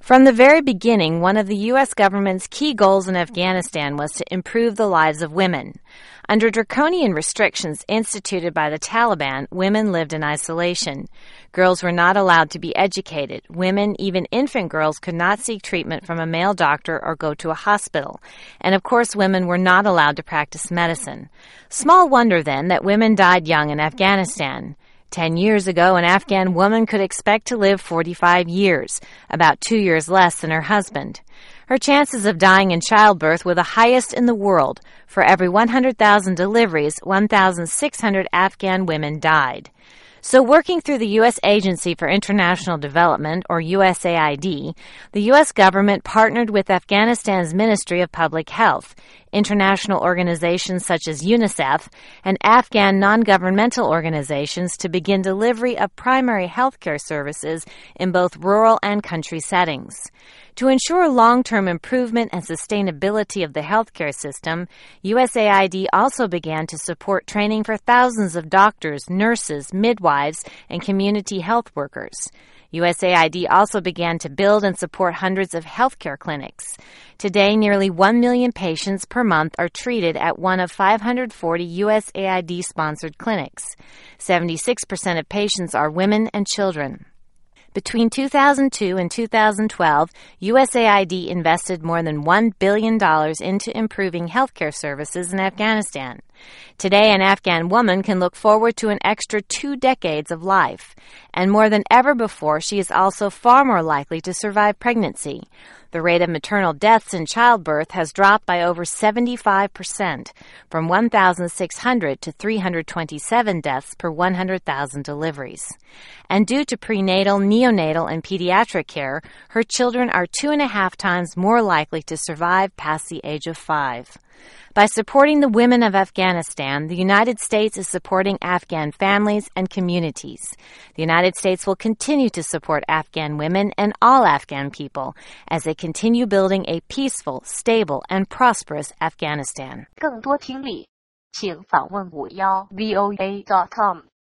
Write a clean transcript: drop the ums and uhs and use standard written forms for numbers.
From the very beginning, one of the U.S. government's key goals in Afghanistan was to improve the lives of women. Under draconian restrictions instituted by the Taliban, women lived in isolation. Girls were not allowed to be educated. Women, even infant girls, could not seek treatment from a male doctor or go to a hospital. And of course, women were not allowed to practice medicine. Small wonder, then, that women died young in Afghanistan. 10 years ago, an Afghan woman could expect to live 45 years, about 2 years less than her husband. Her chances of dying in childbirth were the highest in the world. For every 100,000 deliveries, 1,600 Afghan women died. So working through the U.S. Agency for International Development, or USAID, the U.S. government partnered with Afghanistan's Ministry of Public Health, international organizations such as UNICEF, and Afghan non-governmental organizations to begin delivery of primary health care services in both rural and country settings. To ensure long-term improvement and sustainability of the healthcare system, USAID also began to support training for thousands of doctors, nurses, midwives, and community health workers. USAID also began to build and support hundreds of healthcare clinics. Today, nearly 1 million patients per month are treated at one of 540 USAID-sponsored clinics. 76% of patients are women and children. Between 2002 and 2012, USAID invested more than $1 billion into improving healthcare services in Afghanistan. Today, an Afghan woman can look forward to an extra 2 decades of life. And more than ever before, she is also far more likely to survive pregnancy. The rate of maternal deaths in childbirth has dropped by over 75%, from 1,600 to 327 deaths per 100,000 deliveries. And due to prenatal, neonatal, and pediatric care, her children are 2.5 times more likely to survive past the age of 5. By supporting the women of Afghanistan, the United States is supporting Afghan families and communities. The United States will continue to support Afghan women and all Afghan people as they continue building a peaceful, stable, and prosperous Afghanistan. 更多听力，请访问51voa.com。